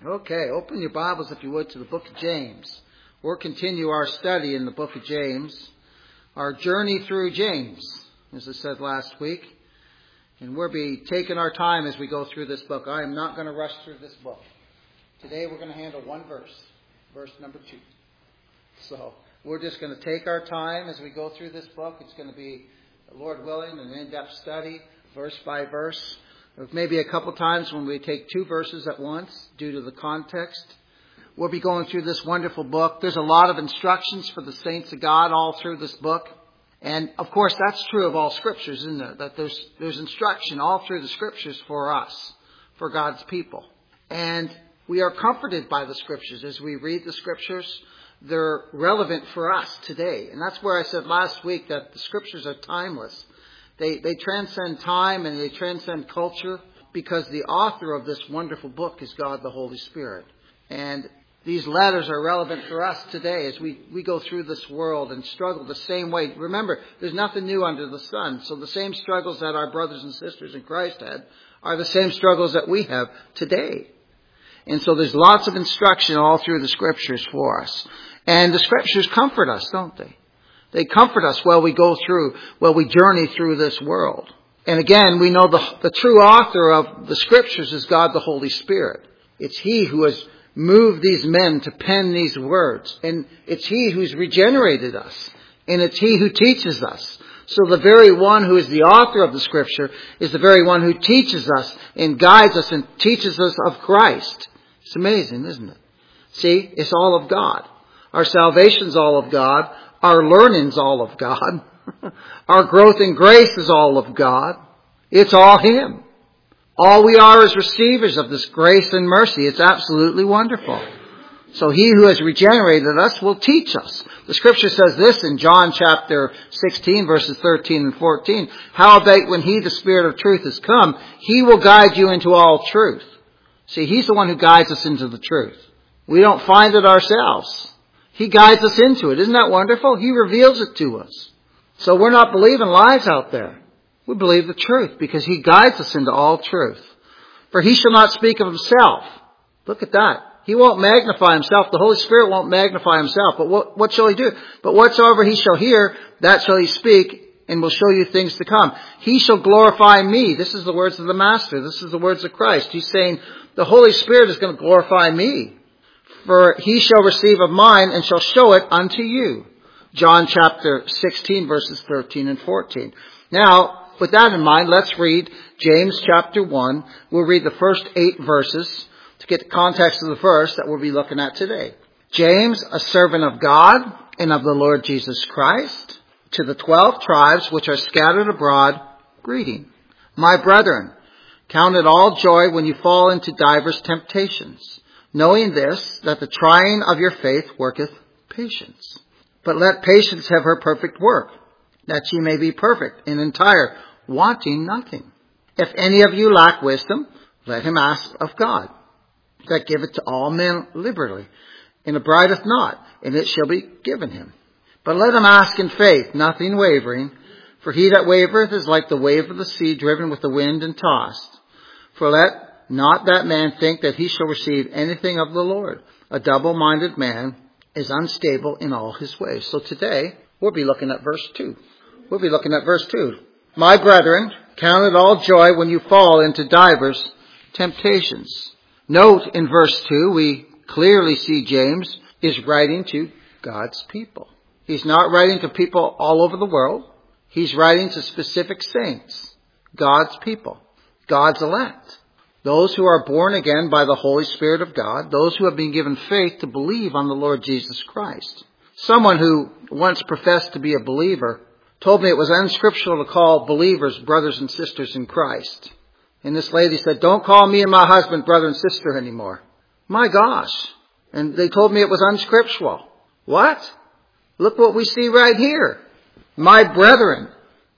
Okay, open your Bibles, if you would, to the book of James. We'll continue our study in the book of James, our journey through James, as I said last week. And we'll be taking our time as we go through this book. I am not going to rush through this book. Today we're going to handle one verse, verse number 2. So we're just going to take our time as we go through this book. It's going to be, Lord willing, an in-depth study, verse by verse. Maybe a couple times when we take 2 verses at once due to the context. We'll be going through this wonderful book. There's a lot of instructions for the saints of God all through this book. And of course, that's true of all scriptures, isn't it? That there's instruction all through the scriptures for us, for God's people. And we are comforted by the scriptures as we read the scriptures. They're relevant for us today. And that's where I said last week that the scriptures are timeless. They transcend time and they transcend culture because the author of this wonderful book is God the Holy Spirit. And these letters are relevant for us today as we go through this world and struggle the same way. Remember, there's nothing new under the sun. So the same struggles that our brothers and sisters in Christ had are the same struggles that we have today. And so there's lots of instruction all through the scriptures for us. And the scriptures comfort us, don't they? They comfort us while we journey through this world. And again, we know the true author of the scriptures is God the Holy Spirit. It's He who has moved these men to pen these words. And it's He who's regenerated us. And it's He who teaches us. So the very one who is the author of the scripture is the very one who teaches us and guides us and teaches us of Christ. It's amazing, isn't it? See, it's all of God. Our salvation's all of God. Our learning's all of God. Our growth in grace is all of God. It's all Him. All we are is receivers of this grace and mercy. It's absolutely wonderful. So He who has regenerated us will teach us. The scripture says this in John chapter 16, verses 13 and 14. Howbeit when He, the Spirit of truth, is come, He will guide you into all truth. See, He's the one who guides us into the truth. We don't find it ourselves. He guides us into it. Isn't that wonderful? He reveals it to us. So we're not believing lies out there. We believe the truth because He guides us into all truth. For He shall not speak of Himself. Look at that. He won't magnify Himself. The Holy Spirit won't magnify Himself. But what shall He do? But whatsoever He shall hear, that shall He speak, and will show you things to come. He shall glorify me. This is the words of the Master. This is the words of Christ. He's saying the Holy Spirit is going to glorify me. For He shall receive of mine and shall show it unto you. John chapter 16 verses 13 and 14. Now, with that in mind, let's read James chapter 1. We'll read the first 8 verses to get the context of the verse that we'll be looking at today. James, a servant of God and of the Lord Jesus Christ, to the 12 tribes which are scattered abroad, greeting. My brethren, count it all joy when you fall into divers temptations, knowing this, that the trying of your faith worketh patience. But let patience have her perfect work, that ye may be perfect and entire, wanting nothing. If any of you lack wisdom, let him ask of God, that giveth to all men liberally, and abrideth not, and it shall be given him. But let him ask in faith, nothing wavering, for he that wavereth is like the wave of the sea, driven with the wind and tossed. For let not that man think that he shall receive anything of the Lord. A double-minded man is unstable in all his ways. So today, we'll be looking at verse 2. We'll be looking at verse 2. My brethren, count it all joy when you fall into divers temptations. Note in verse 2, we clearly see James is writing to God's people. He's not writing to people all over the world. He's writing to specific saints, God's people, God's elect. Those who are born again by the Holy Spirit of God, those who have been given faith to believe on the Lord Jesus Christ. Someone who once professed to be a believer told me it was unscriptural to call believers brothers and sisters in Christ. And this lady said, don't call me and my husband brother and sister anymore. My gosh. And they told me it was unscriptural. What? Look what we see right here. My brethren.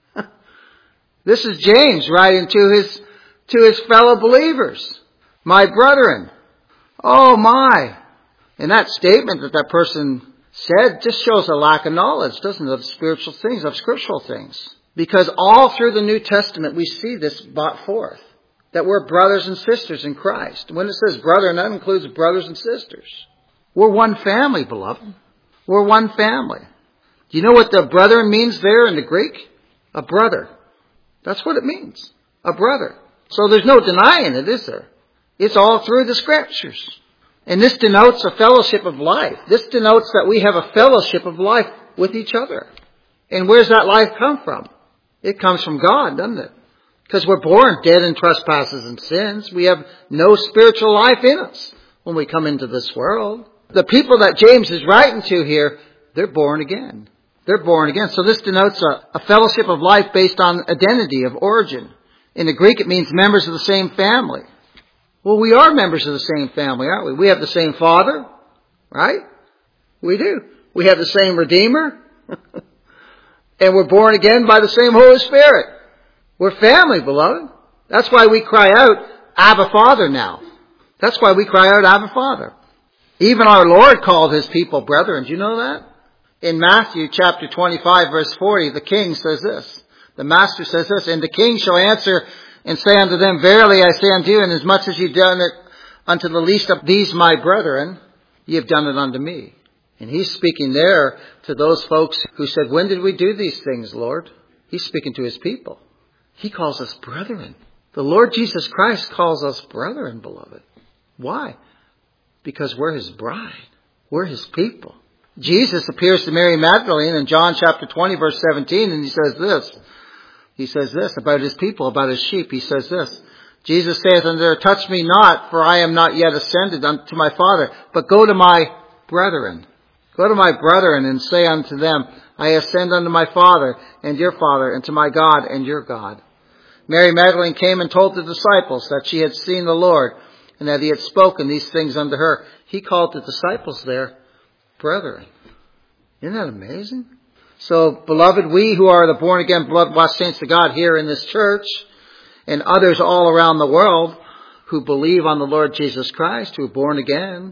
This is James writing to his fellow believers. My brethren. Oh my. And that statement that person said just shows a lack of knowledge, doesn't it, of spiritual things, of scriptural things. Because all through the New Testament we see this brought forth. that we're brothers and sisters in Christ. When it says brother, and that includes brothers and sisters. We're one family, beloved. We're one family. Do you know what the brethren means there in the Greek? A brother. That's what it means. A brother. So there's no denying it, is there? It's all through the Scriptures. And this denotes a fellowship of life. This denotes that we have a fellowship of life with each other. And where's that life come from? It comes from God, doesn't it? Because we're born dead in trespasses and sins. We have no spiritual life in us when we come into this world. The people that James is writing to here, they're born again. They're born again. So this denotes a fellowship of life based on identity of origin. In the Greek, it means members of the same family. Well, we are members of the same family, aren't we? We have the same Father, right? We do. We have the same Redeemer. And we're born again by the same Holy Spirit. We're family, beloved. That's why we cry out, Abba Father now. That's why we cry out, Abba Father. Even our Lord called his people brethren. Do you know that? In Matthew chapter 25, verse 40, the king says this. The master says this, and the king shall answer and say unto them, verily I say unto you, inasmuch as ye done it unto the least of these my brethren, ye have done it unto me. And he's speaking there to those folks who said, when did we do these things, Lord? He's speaking to his people. He calls us brethren. The Lord Jesus Christ calls us brethren, beloved. Why? Because we're his bride. We're his people. Jesus appears to Mary Magdalene in John chapter 20, verse 17, and he says this. He says this about his people, about his sheep. He says this. Jesus saith unto her, touch me not, for I am not yet ascended unto my Father, but go to my brethren. Go to my brethren and say unto them, I ascend unto my Father and your Father, and to my God and your God. Mary Magdalene came and told the disciples that she had seen the Lord, and that he had spoken these things unto her. He called the disciples there brethren. Isn't that amazing? So, beloved, we who are the born-again, blood-washed saints of God here in this church, and others all around the world who believe on the Lord Jesus Christ, who are born again,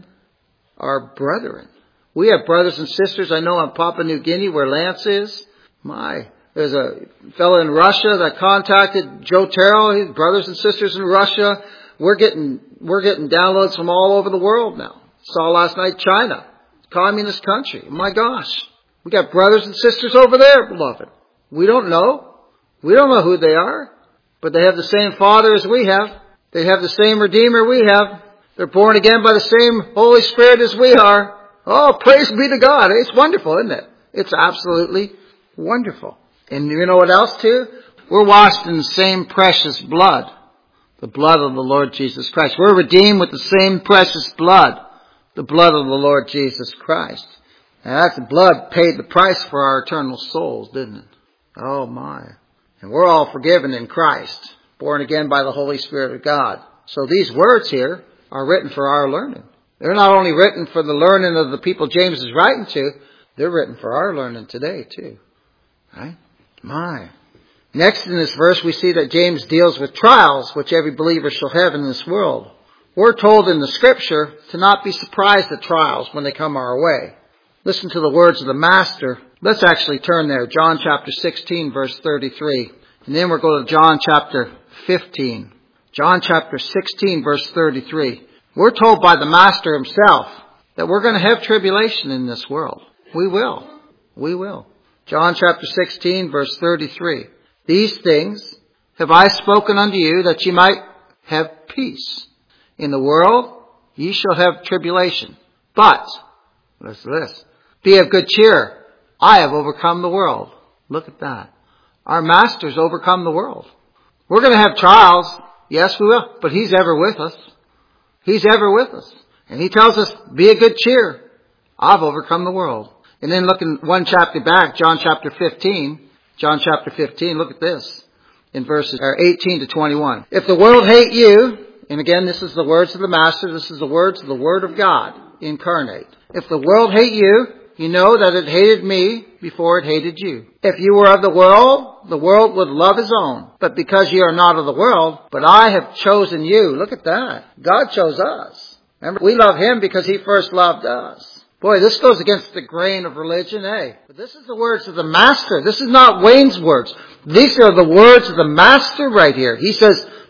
are brethren. We have brothers and sisters. I know in Papua New Guinea, where Lance is. There's a fellow in Russia that contacted Joe Terrell, his brothers and sisters in Russia. We're getting downloads from all over the world now. Saw last night China, communist country. My gosh. We got brothers and sisters over there, beloved. We don't know. We don't know who they are. But they have the same Father as we have. They have the same Redeemer we have. They're born again by the same Holy Spirit as we are. Oh, praise be to God. It's wonderful, isn't it? It's absolutely wonderful. And you know what else too? We're washed in the same precious blood. The blood of the Lord Jesus Christ. We're redeemed with the same precious blood. The blood of the Lord Jesus Christ. Now that blood paid the price for our eternal souls, didn't it? Oh my. And we're all forgiven in Christ. Born again by the Holy Spirit of God. So these words here are written for our learning. They're not only written for the learning of the people James is writing to, they're written for our learning today too. Right? My. Next in this verse we see that James deals with trials which every believer shall have in this world. We're told in the Scripture to not be surprised at trials when they come our way. Listen to the words of the Master. Let's actually turn there. John chapter 16 verse 33. And then we're going to John chapter 15. John chapter 16 verse 33. We're told by the Master himself that we're going to have tribulation in this world. We will. We will. John chapter 16 verse 33. These things have I spoken unto you that ye might have peace. In the world ye shall have tribulation. But, listen to this, be of good cheer. I have overcome the world. Look at that. Our Master's overcome the world. We're going to have trials. Yes, we will. But he's ever with us. He's ever with us. And he tells us, be of good cheer. I've overcome the world. And then looking one chapter back, John chapter 15. John chapter 15, look at this. In verses 18 to 21. If the world hate you, and again this is the words of the Master, this is the words of the Word of God incarnate. If the world hate you, you know that it hated me before it hated you. If you were of the world would love his own. But because you are not of the world, but I have chosen you. Look at that. God chose us. Remember, we love him because he first loved us. Boy, this goes against the grain of religion, eh? But this is the words of the Master. This is not Wayne's words. These are the words of the Master right here. He says,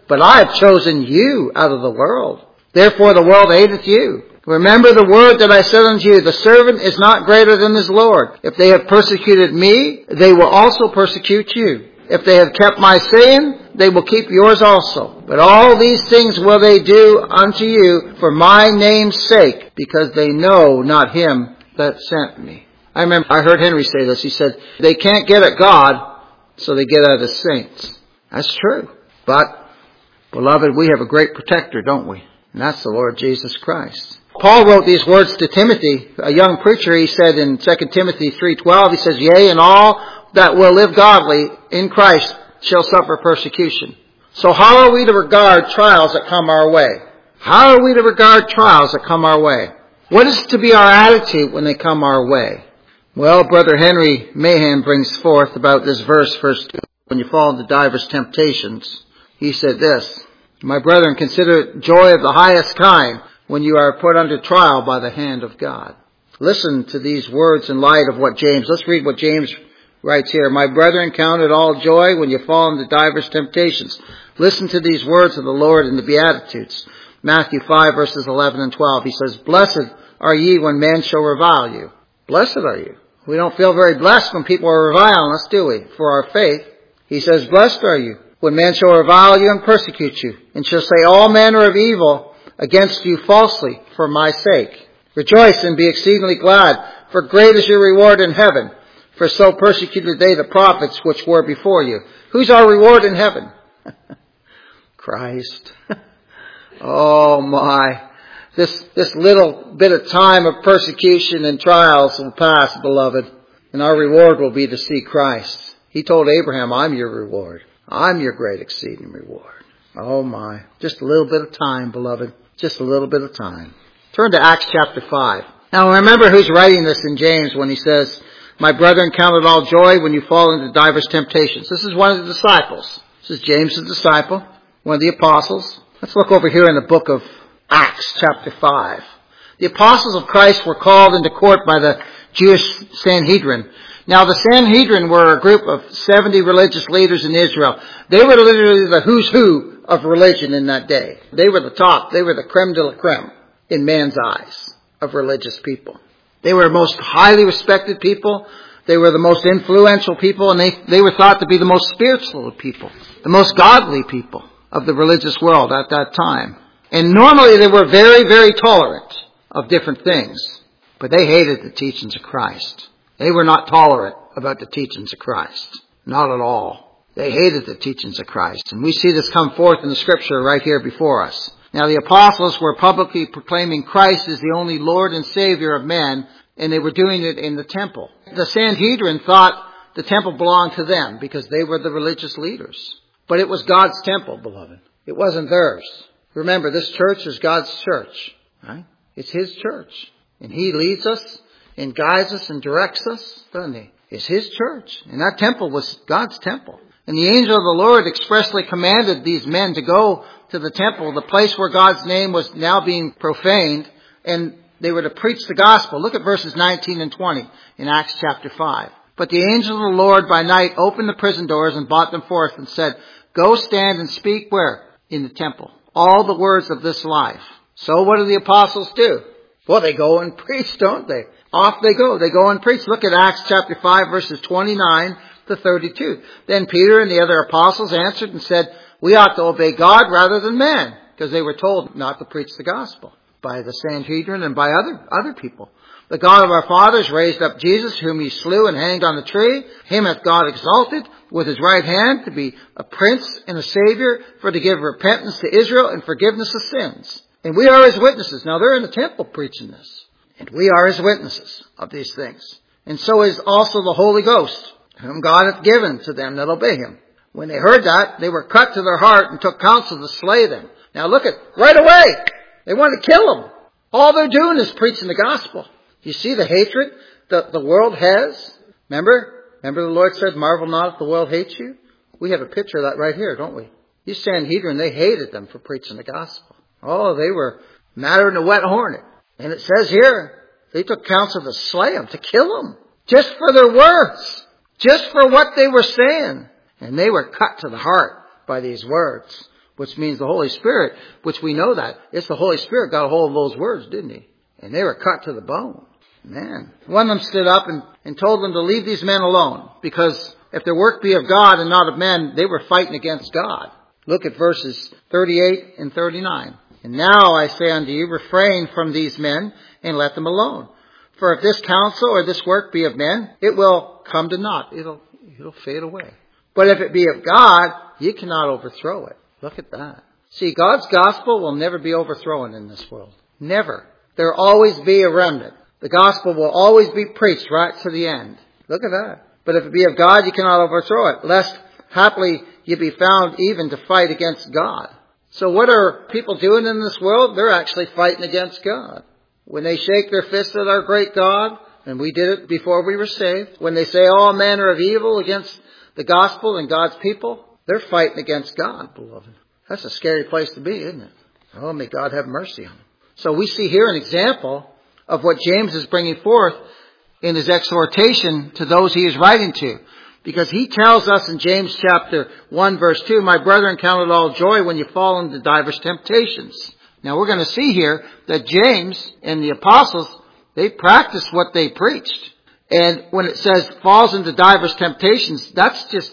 But I have chosen you out of the world. Therefore the world hateth you. Remember the word that I said unto you, the servant is not greater than his Lord. If they have persecuted me, they will also persecute you. If they have kept my saying, they will keep yours also. But all these things will they do unto you for my name's sake, because they know not him that sent me. I remember I heard Henry say this. He said, they can't get at God, so they get at his saints. That's true. But, beloved, we have a great protector, don't we? And that's the Lord Jesus Christ. Paul wrote these words to Timothy, a young preacher. He said in 2 Timothy 3:12, he says, yea, and all that will live godly in Christ shall suffer persecution. So how are we to regard trials that come our way? How are we to regard trials that come our way? What is to be our attitude when they come our way? Well, Brother Henry Mahan brings forth about this verse, verse 2, when you fall into divers temptations. He said this, my brethren, consider it joy of the highest kind when you are put under trial by the hand of God. Listen to these words in light of what let's read what James writes here. My brethren, count it all joy when you fall into divers temptations. Listen to these words of the Lord in the Beatitudes. Matthew 5 verses 11 and 12. He says, blessed are ye when men shall revile you. Blessed are you. We don't feel very blessed when people are reviling us, do we? For our faith. He says, blessed are you when men shall revile you and persecute you, and shall say all manner of evil against you falsely for my sake. Rejoice and be exceedingly glad, for great is your reward in heaven. For so persecuted they the prophets which were before you. Who's our reward in heaven? Christ. Oh my. This little bit of time of persecution and trials will pass, beloved. And our reward will be to see Christ. He told Abraham, I'm your reward. I'm your great exceeding reward. Oh my. Just a little bit of time, beloved. Just a little bit of time. Turn to Acts chapter 5. Now remember who's writing this in James when he says, my brethren, count it all joy when you fall into divers temptations. This is one of the disciples. This is James the disciple, one of the apostles. Let's look over here in the book of Acts chapter 5. The apostles of Christ were called into court by the Jewish Sanhedrin. Now the Sanhedrin were a group of 70 religious leaders in Israel. They were literally the who's who of religion in that day. They were the top. They were the creme de la creme in man's eyes of religious people. They were most highly respected people. They were the most influential people, and they were thought to be the most spiritual people, the most godly people of the religious world at that time. And normally they were very, very tolerant of different things, but they hated the teachings of Christ. They were not tolerant about the teachings of Christ. Not at all. They hated the teachings of Christ. And we see this come forth in the scripture right here before us. Now the apostles were publicly proclaiming Christ as the only Lord and Savior of men, and they were doing it in the temple. The Sanhedrin thought the temple belonged to them because they were the religious leaders. But it was God's temple, beloved. It wasn't theirs. Remember, this church is God's church, right? It's His church. And He leads us and guides us and directs us, doesn't He? It's His church. And that temple was God's temple. And the angel of the Lord expressly commanded these men to go to the temple, the place where God's name was now being profaned, and they were to preach the gospel. Look at verses 19 and 20 in Acts chapter 5. But the angel of the Lord by night opened the prison doors and brought them forth and said, go stand and speak where? In the temple. All the words of this life. So what do the apostles do? Well, they go and preach, don't they? Off they go. They go and preach. Look at Acts chapter 5 verses 29 to 32. Then Peter and the other apostles answered and said, we ought to obey God rather than man, because they were told not to preach the gospel by the Sanhedrin and by other people. The God of our fathers raised up Jesus, whom He slew and hanged on the tree. Him hath God exalted with His right hand to be a prince and a savior, for to give repentance to Israel and forgiveness of sins. And we are His witnesses. Now they're in the temple preaching this. And we are His witnesses of these things. And so is also the Holy Ghost, whom God hath given to them that obey Him. When they heard that, they were cut to their heart and took counsel to slay them. Now look at, right away, they wanted to kill them. All they're doing is preaching the gospel. You see the hatred that the world has? Remember the Lord said, marvel not if the world hates you? We have a picture of that right here, don't we? These Sanhedrin, they hated them for preaching the gospel. Oh, they were madder than a wet hornet. And it says here, they took counsel to slay them, to kill them. Just for their words. Just for what they were saying. And they were cut to the heart by these words. which means the Holy Spirit, which we know that. It's the Holy Spirit got a hold of those words, didn't he? And they were cut to the bone. Man. One of them stood up and told them to leave these men alone, because if their work be of God and not of men, they were fighting against God. Look at verses 38 and 39. And now I say unto you, refrain from these men and let them alone. For if this counsel or this work be of men, it will come to naught. It'll fade away. But if it be of God, you cannot overthrow it. Look at that. See, God's gospel will never be overthrown in this world. Never. There will always be a remnant. The gospel will always be preached right to the end. Look at that. But if it be of God, you cannot overthrow it, lest haply you be found even to fight against God. So what are people doing in this world? They're actually fighting against God. When they shake their fist at our great God, and we did it before we were saved, when they say all manner of evil against the gospel and God's people, they're fighting against God, beloved. That's a scary place to be, isn't it? Oh, may God have mercy on them. So we see here an example of what James is bringing forth in his exhortation to those he is writing to. Because he tells us in James chapter 1 verse 2, my brethren, count it all joy when you fall into divers temptations. Now we're going to see here that James and the apostles, they practiced what they preached. And when it says falls into divers temptations, that's just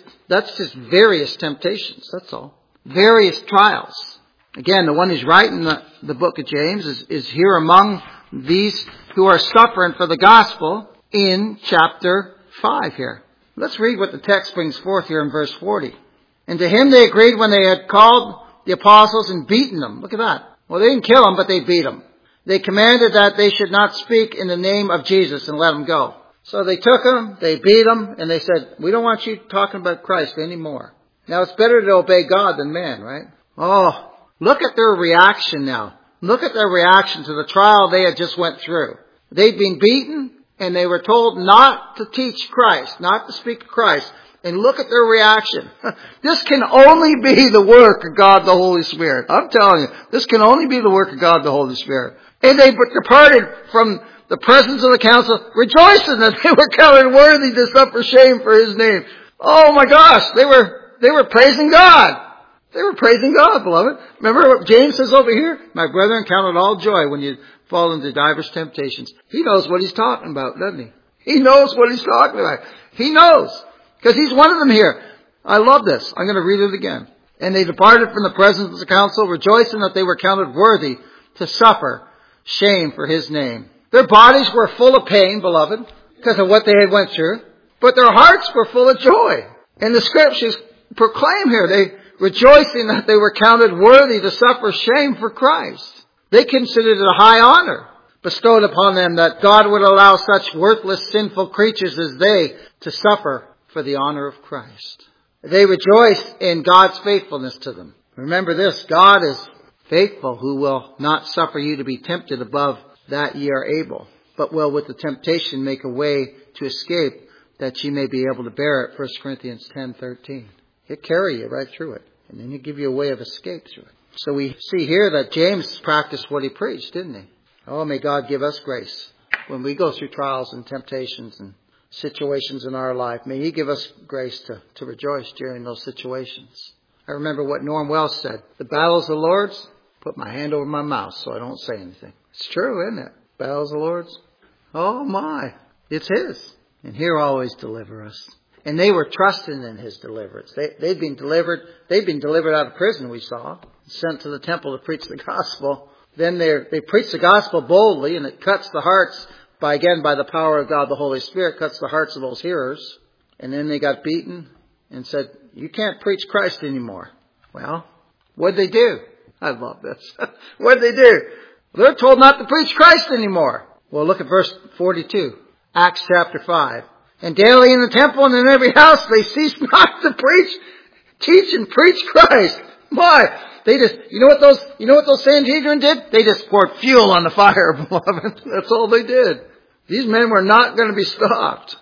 various temptations. That's all. Various trials. Again, the one who's writing the book of James is here among these who are suffering for the gospel in chapter 5 here. Let's read what the text brings forth here in verse 40. And to him they agreed when they had called the apostles and beaten them. Look at that. Well, they didn't kill them, but they beat them. They commanded that they should not speak in the name of Jesus and let them go. So they took them, they beat them, and they said, we don't want you talking about Christ anymore. Now it's better to obey God than man, right? Oh, look at their reaction now. Look at their reaction to the trial they had just went through. They'd been beaten, and they were told not to teach Christ, not to speak of Christ. And look at their reaction. This can only be the work of God the Holy Spirit. I'm telling you, this can only be the work of God the Holy Spirit. And they departed from the presence of the council, rejoicing that they were counted worthy to suffer shame for his name. Oh my gosh, they were praising God. They were praising God, beloved. Remember what James says over here? My brethren, count it all joy when you fall into divers temptations. He knows what he's talking about, doesn't he? He knows what he's talking about. He knows. Because he's one of them here. I love this. I'm going to read it again. And they departed from the presence of the council, rejoicing that they were counted worthy to suffer shame for his name. Their bodies were full of pain, beloved, because of what they had went through. But their hearts were full of joy. And the scriptures proclaim here, they rejoicing that they were counted worthy to suffer shame for Christ. They considered it a high honor bestowed upon them that God would allow such worthless, sinful creatures as they to suffer for the honor of Christ. They rejoiced in God's faithfulness to them. Remember this, God is faithful, who will not suffer you to be tempted above that ye are able, but will with the temptation make a way to escape, that ye may be able to bear it. 1 Corinthians 10:13. He'll carry you right through it, and then he'll give you a way of escape through it. So we see here that James practiced what he preached, didn't he? Oh, may God give us grace when we go through trials and temptations and situations in our life. May he give us grace to rejoice during those situations. I remember what Norm Wells said. The battle's the Lord's. Put my hand over my mouth so I don't say anything. It's true, isn't it? Battle's the Lord's. Oh my. It's his. And he'll always deliver us. And they were trusting in his deliverance. They'd been delivered. They'd been delivered out of prison, we saw. Sent to the temple to preach the gospel. Then they preach the gospel boldly, and it cuts the hearts by the power of God the Holy Spirit, cuts the hearts of those hearers. And then they got beaten and said, you can't preach Christ anymore. Well, what'd they do? I love this. What'd they do? They're told not to preach Christ anymore. Well, look at verse 42. Acts chapter 5. And daily in the temple and in every house they ceased not to teach and preach Christ. Why? They just, you know what those Sanhedrin did? They just poured fuel on the fire, beloved. That's all they did. These men were not going to be stopped.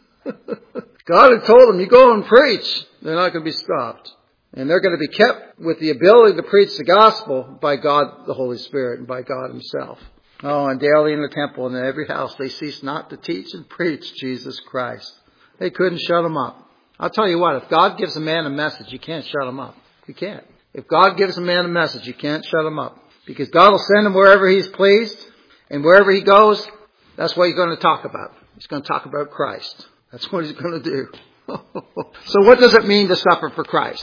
God had told them, you go and preach. They're not going to be stopped. And they're going to be kept with the ability to preach the gospel by God, the Holy Spirit, and by God himself. Oh, and daily in the temple and in every house they ceased not to teach and preach Jesus Christ. They couldn't shut them up. I'll tell you what, if God gives a man a message, you can't shut him up. You can't. If God gives a man a message, you can't shut him up. Because God will send him wherever He's pleased. And wherever he goes, that's what He's going to talk about. He's going to talk about Christ. That's what He's going to do. So what does it mean to suffer for Christ?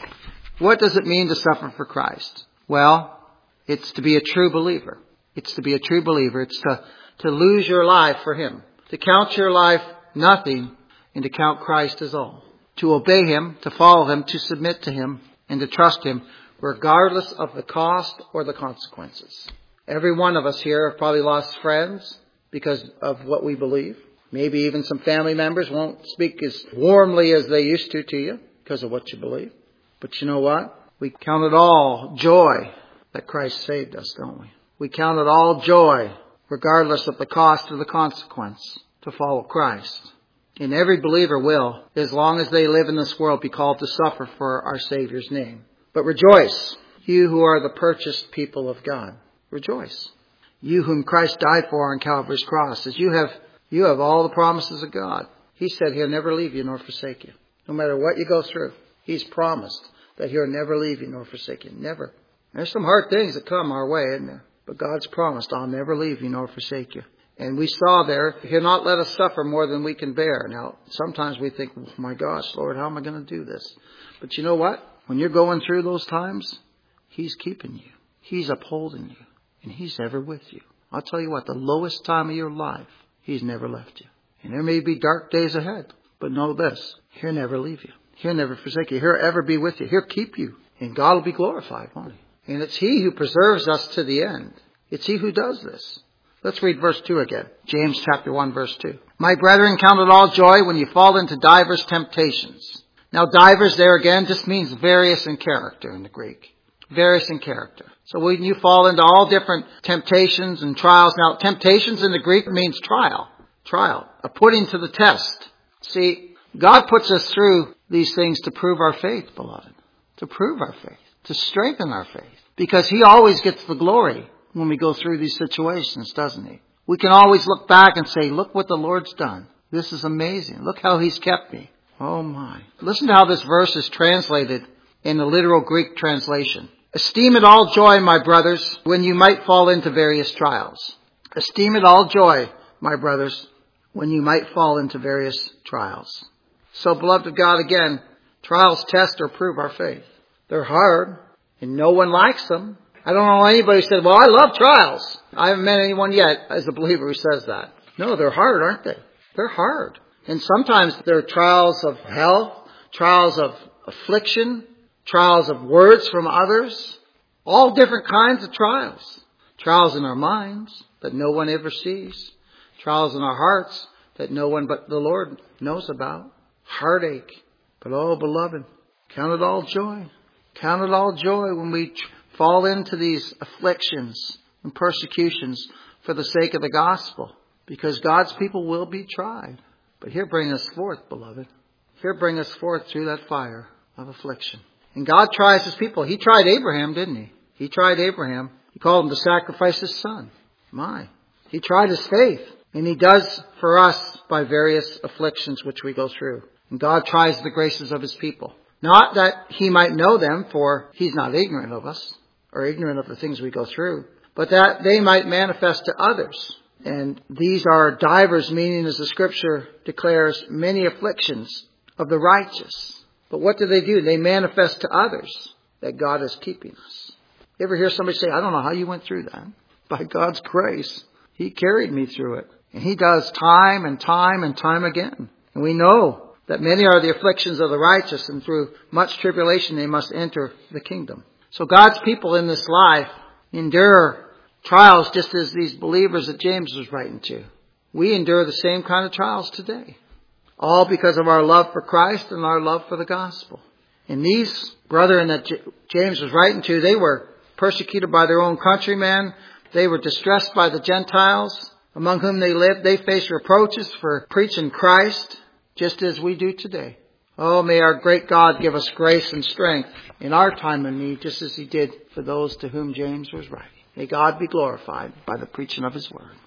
What does it mean to suffer for Christ? Well, it's to be a true believer. It's to be a true believer. It's to lose your life for Him. To count your life nothing and to count Christ as all. To obey Him, to follow Him, to submit to Him, and to trust Him regardless of the cost or the consequences. Every one of us here have probably lost friends because of what we believe. Maybe even some family members won't speak as warmly as they used to you because of what you believe. But you know what? We count it all joy that Christ saved us, don't we? We count it all joy, regardless of the cost or the consequence, to follow Christ. And every believer will, as long as they live in this world, be called to suffer for our Savior's name. But rejoice, you who are the purchased people of God. Rejoice. You whom Christ died for on Calvary's cross, as you have all the promises of God. He said He'll never leave you nor forsake you. No matter what you go through, He's promised that He'll never leave you nor forsake you. Never. There's some hard things that come our way, isn't there? But God's promised, I'll never leave you nor forsake you. And we saw there, He'll not let us suffer more than we can bear. Now, sometimes we think, oh my gosh, Lord, how am I going to do this? But you know what? When you're going through those times, He's keeping you. He's upholding you. And He's ever with you. I'll tell you what, the lowest time of your life, He's never left you. And there may be dark days ahead. But know this, He'll never leave you. He'll never forsake you. He'll ever be with you. He'll keep you. And God will be glorified, won't He? And it's He who preserves us to the end. It's He who does this. Let's read verse 2 again. James chapter 1, verse 2. My brethren, count it all joy when you fall into divers temptations. Now, divers there again just means various in character in the Greek. Various in character. So when you fall into all different temptations and trials. Now, temptations in the Greek means trial. Trial. A putting to the test. See, God puts us through these things to prove our faith, beloved. To prove our faith. To strengthen our faith. Because He always gets the glory when we go through these situations, doesn't He? We can always look back and say, look what the Lord's done. This is amazing. Look how He's kept me. Oh my. Listen to how this verse is translated in the literal Greek translation. Esteem it all joy, my brothers, when you might fall into various trials. Esteem it all joy, my brothers, when you might fall into various trials. So, beloved of God, again, trials test or prove our faith. They're hard, and no one likes them. I don't know anybody who said, well, I love trials. I haven't met anyone yet as a believer who says that. No, they're hard, aren't they? They're hard. And sometimes they're trials of health, trials of affliction, trials of words from others. All different kinds of trials. Trials in our minds that no one ever sees. Trials in our hearts that no one but the Lord knows about. Heartache. But oh, beloved, count it all joy. Count it all joy when we fall into these afflictions and persecutions for the sake of the gospel. Because God's people will be tried. But He'll bring us forth, beloved. He'll bring us forth through that fire of affliction. And God tries His people. He tried Abraham, didn't He? He tried Abraham. He called him to sacrifice his son. He tried his faith. And He does for us by various afflictions which we go through. And God tries the graces of His people. Not that He might know them, for He's not ignorant of us or ignorant of the things we go through, but that they might manifest to others. And these are divers, meaning, as the Scripture declares, many afflictions of the righteous. But what do? They manifest to others that God is keeping us. You ever hear somebody say, I don't know how you went through that. By God's grace, He carried me through it. And He does time and time and time again. And we know that many are the afflictions of the righteous, and through much tribulation they must enter the kingdom. So God's people in this life endure trials just as these believers that James was writing to. We endure the same kind of trials today. All because of our love for Christ and our love for the gospel. And these brethren that James was writing to, they were persecuted by their own countrymen. They were distressed by the Gentiles among whom they lived. They faced reproaches for preaching Christ, just as we do today. Oh, may our great God give us grace and strength in our time of need, just as He did for those to whom James was writing. May God be glorified by the preaching of His word.